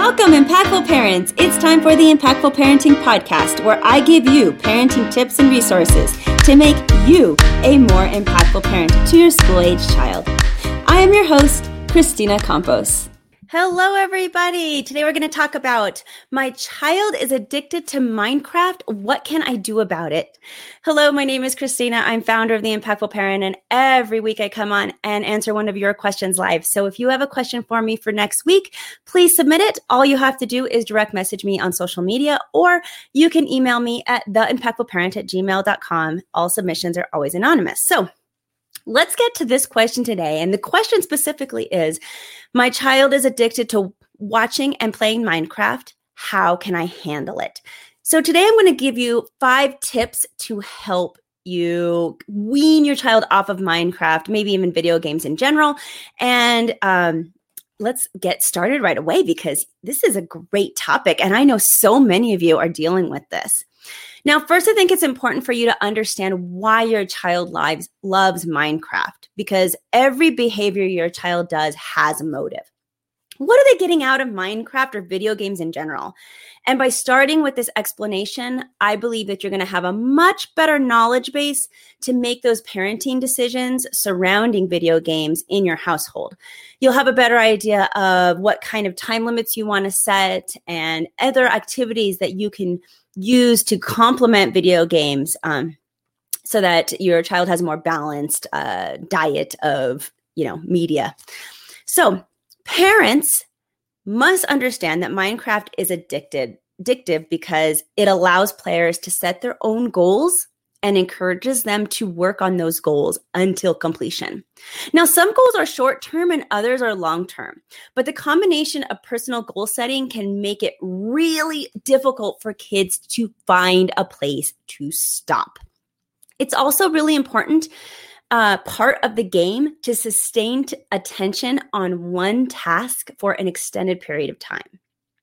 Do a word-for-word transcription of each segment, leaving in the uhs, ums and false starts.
Welcome, Impactful Parents. It's time for the Impactful Parenting Podcast, where I give you parenting tips and resources to make you a more impactful parent to your school-age child. I am your host, Christina Campos. Hello, everybody. Today we're going to talk about my child is addicted to Minecraft. What can I do about it? Hello, my name is Christina. I'm founder of The Impactful Parent, and every week I come on and answer one of your questions live. So if you have a question for me for next week, please submit it. All you have to do is direct message me on social media, or you can email me at the impactful parent at gmail dot com. All submissions are always anonymous. So let's get to this question today. And the question specifically is, my child is addicted to watching and playing Minecraft. How can I handle it? So today I'm going to give you five tips to help you wean your child off of Minecraft, maybe even video games in general. And um, let's get started right away, because this is a great topic. And I know so many of you are dealing with this. Now, first, I think it's important for you to understand why your child lives, loves Minecraft, because every behavior your child does has a motive. What are they getting out of Minecraft or video games in general? And by starting with this explanation, I believe that you're going to have a much better knowledge base to make those parenting decisions surrounding video games in your household. You'll have a better idea of what kind of time limits you want to set and other activities that you can use to complement video games, um, so that your child has a more balanced uh, diet of, you know, media. So parents must understand that Minecraft is addicted, addictive because it allows players to set their own goals and encourages them to work on those goals until completion. Now, some goals are short-term and others are long-term, but the combination of personal goal setting can make it really difficult for kids to find a place to stop. It's also really important uh, part of the game to sustain t- attention on one task for an extended period of time.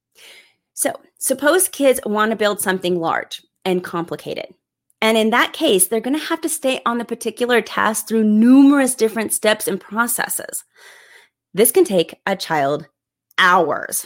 So, suppose kids want to build something large and complicated. And in that case, they're going to have to stay on the particular task through numerous different steps and processes. This can take a child hours.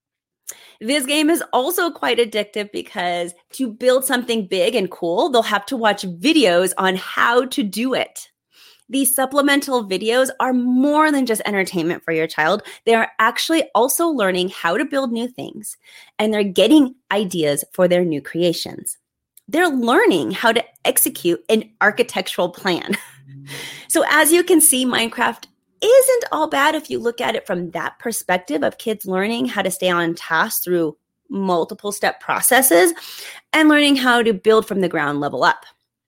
This game is also quite addictive because to build something big and cool, they'll have to watch videos on how to do it. These supplemental videos are more than just entertainment for your child. They are actually also learning how to build new things, and they're getting ideas for their new creations. They're learning how to execute an architectural plan. So as you can see, Minecraft isn't all bad if you look at it from that perspective of kids learning how to stay on task through multiple step processes and learning how to build from the ground level up.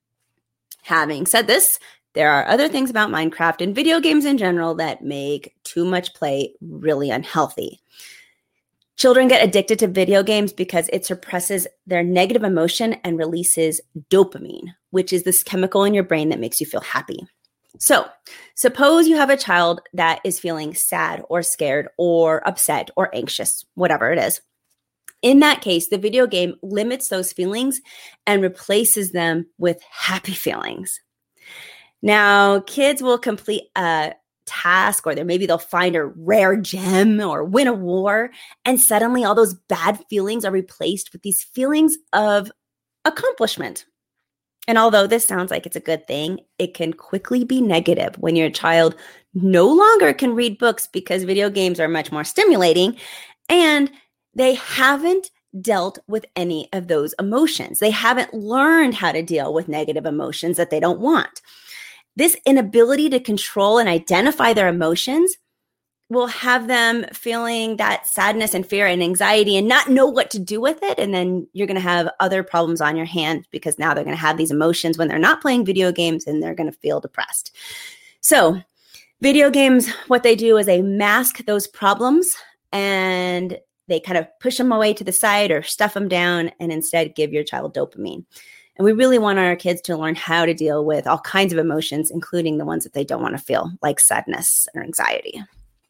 Having said this, there are other things about Minecraft and video games in general that make too much play really unhealthy. Children get addicted to video games because it suppresses their negative emotion and releases dopamine, which is this chemical in your brain that makes you feel happy. So, suppose you have a child that is feeling sad or scared or upset or anxious, whatever it is. In that case, the video game limits those feelings and replaces them with happy feelings. Now, kids will complete a task, or there maybe they'll find a rare gem or win a war, and suddenly all those bad feelings are replaced with these feelings of accomplishment. And although this sounds like it's a good thing, it can quickly be negative when your child no longer can read books because video games are much more stimulating, and they haven't dealt with any of those emotions. They haven't learned how to deal with negative emotions that they don't want. This inability to control and identify their emotions will have them feeling that sadness and fear and anxiety and not know what to do with it. And then you're going to have other problems on your hands because now they're going to have these emotions when they're not playing video games, and they're going to feel depressed. So video games, what they do is they mask those problems and they kind of push them away to the side or stuff them down, and instead give your child dopamine. And we really want our kids to learn how to deal with all kinds of emotions, including the ones that they don't want to feel, like sadness or anxiety.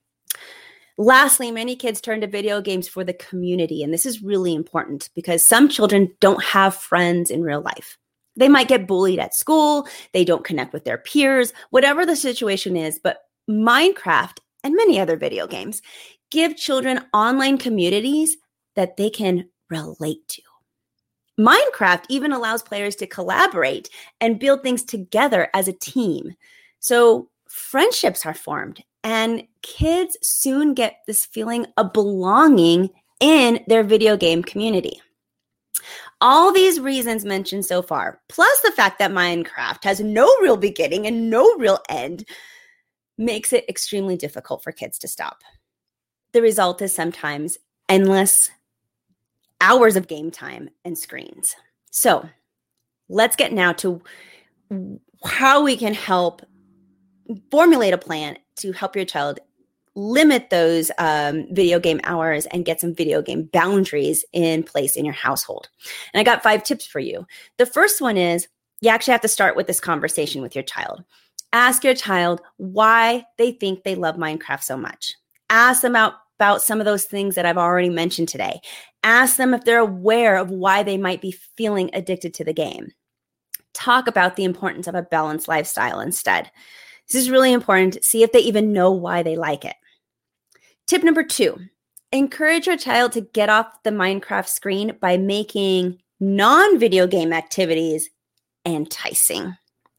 Lastly, many kids turn to video games for the community. And this is really important because some children don't have friends in real life. They might get bullied at school. They don't connect with their peers, whatever the situation is. But Minecraft and many other video games. Give children online communities that they can relate to. Minecraft even allows players to collaborate and build things together as a team. So friendships are formed, and kids soon get this feeling of belonging in their video game community. All these reasons mentioned so far, plus the fact that Minecraft has no real beginning and no real end, makes it extremely difficult for kids to stop. The result is sometimes endless hours of game time and screens. So let's get now to how we can help formulate a plan to help your child limit those um, video game hours and get some video game boundaries in place in your household. And I got five tips for you. The first one is you actually have to start with this conversation with your child. Ask your child why they think they love Minecraft so much. Ask them about, about some of those things that I've already mentioned today. Ask them if they're aware of why they might be feeling addicted to the game. Talk about the importance of a balanced lifestyle instead. This is really important to see if they even know why they like it. Tip number two, encourage your child to get off the Minecraft screen by making non-video game activities enticing.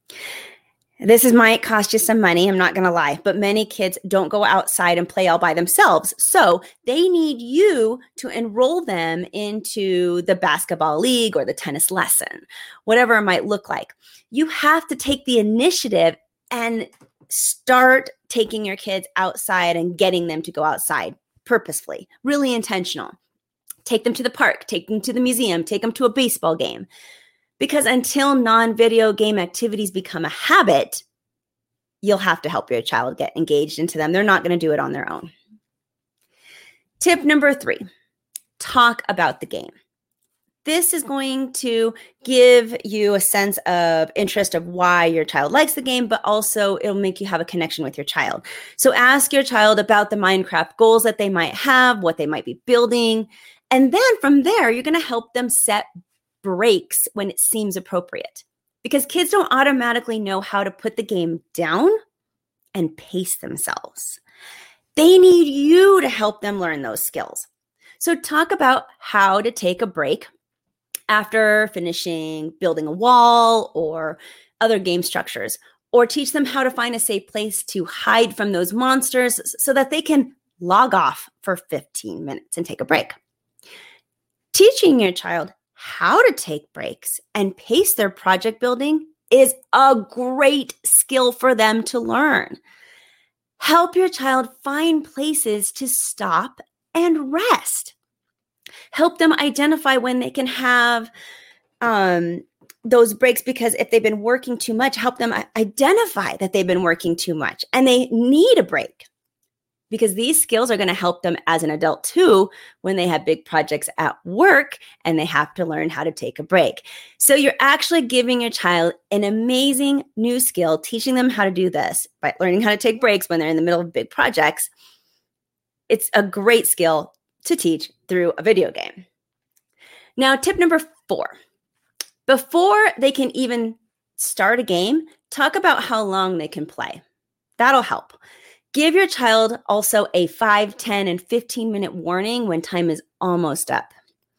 This is, might cost you some money, I'm not going to lie, but many kids don't go outside and play all by themselves. So they need you to enroll them into the basketball league or the tennis lesson, whatever it might look like. You have to take the initiative and start taking your kids outside and getting them to go outside purposefully, really intentional. Take them to the park, take them to the museum, take them to a baseball game. Because until non-video game activities become a habit, you'll have to help your child get engaged into them. They're not going to do it on their own. Tip number three, talk about the game. This is going to give you a sense of interest of why your child likes the game, but also it'll make you have a connection with your child. So ask your child about the Minecraft goals that they might have, what they might be building. And then from there, you're going to help them set breaks when it seems appropriate, because kids don't automatically know how to put the game down and pace themselves. They need you to help them learn those skills. So talk about how to take a break after finishing building a wall or other game structures, or teach them how to find a safe place to hide from those monsters so that they can log off for fifteen minutes and take a break. Teaching your child how to take breaks and pace their project building is a great skill for them to learn. Help your child find places to stop and rest. Help them identify when they can have um, those breaks, because if they've been working too much, help them identify that they've been working too much and they need a break. Because these skills are going to help them as an adult too when they have big projects at work and they have to learn how to take a break. So you're actually giving your child an amazing new skill, teaching them how to do this by learning how to take breaks when they're in the middle of big projects. It's a great skill to teach through a video game. Now, tip number four. Before they can even start a game, talk about how long they can play. That'll help. Give your child also a five, ten, and fifteen minute warning when time is almost up.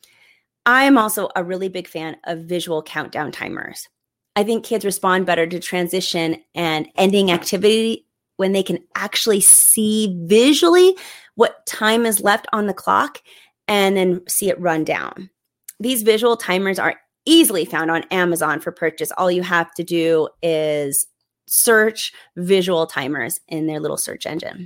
I am also a really big fan of visual countdown timers. I think kids respond better to transition and ending activity when they can actually see visually what time is left on the clock and then see it run down. These visual timers are easily found on Amazon for purchase. All you have to do is search visual timers in their little search engine.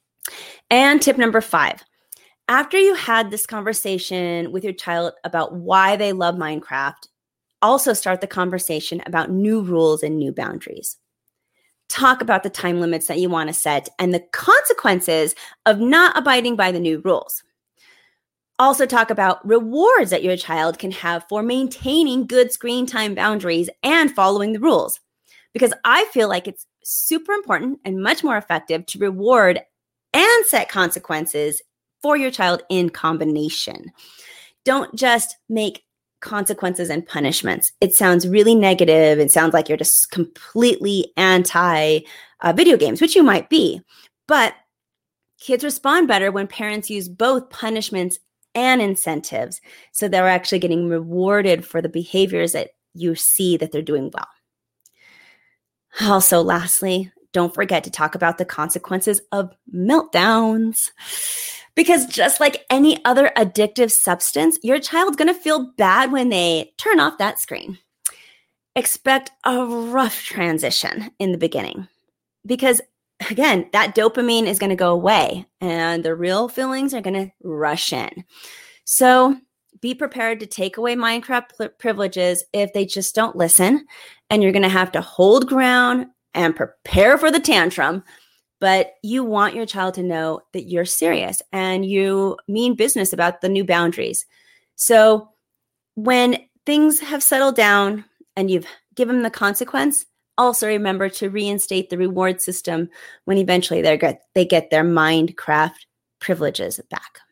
And tip number five, after you had this conversation with your child about why they love Minecraft, also start the conversation about new rules and new boundaries. Talk about the time limits that you want to set and the consequences of not abiding by the new rules. Also talk about rewards that your child can have for maintaining good screen time boundaries and following the rules. Because I feel like it's super important and much more effective to reward and set consequences for your child in combination. Don't just make consequences and punishments. It sounds really negative. It sounds like you're just completely anti uh, video games, which you might be. But Kids respond better when parents use both punishments and incentives, so they're actually getting rewarded for the behaviors that you see that they're doing well. Also, lastly, don't forget to talk about the consequences of meltdowns. Because just like any other addictive substance, your child's going to feel bad when they turn off that screen. Expect a rough transition in the beginning. Because again, that dopamine is going to go away and the real feelings are going to rush in. So be prepared to take away Minecraft privileges if they just don't listen. And you're going to have to hold ground and prepare for the tantrum. But you want your child to know that you're serious and you mean business about the new boundaries. So when things have settled down and you've given them the consequence, also remember to reinstate the reward system when eventually they get, they get their Minecraft privileges back.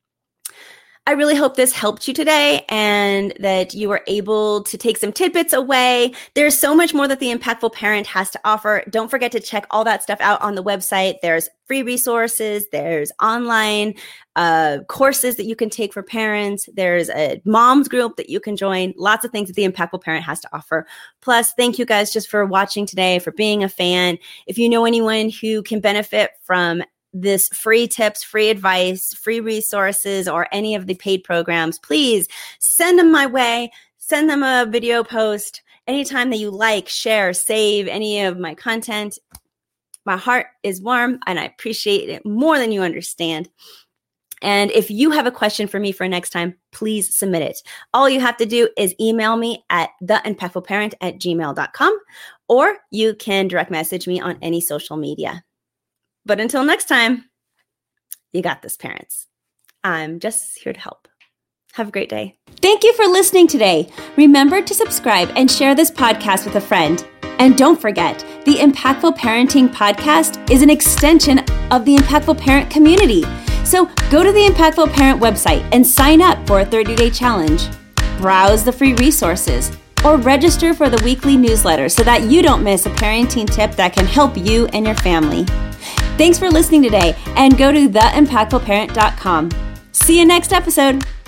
I really hope this helped you today and that you were able to take some tidbits away. There's so much more that the Impactful Parent has to offer. Don't forget to check all that stuff out on the website. There's free resources. There's online uh, courses that you can take for parents. There's a mom's group that you can join. Lots of things that the Impactful Parent has to offer. Plus, thank you guys just for watching today, for being a fan. If you know anyone who can benefit from this free tips, free advice, free resources, or any of the paid programs, please send them my way. Send them a video post anytime that you like, share, save any of my content. My heart is warm and I appreciate it more than you understand. And if you have a question for me for next time, please submit it. All you have to do is email me at the impactful parent at gmail dot com, or you can direct message me on any social media. But until next time, you got this, parents. I'm just here to help. Have a great day. Thank you for listening today. Remember to subscribe and share this podcast with a friend. And don't forget, the Impactful Parenting Podcast is an extension of the Impactful Parent community. So go to the Impactful Parent website and sign up for a thirty-day challenge. Browse the free resources or register for the weekly newsletter so that you don't miss a parenting tip that can help you and your family. Thanks for listening today, and go to the impactful parent dot com. See you next episode.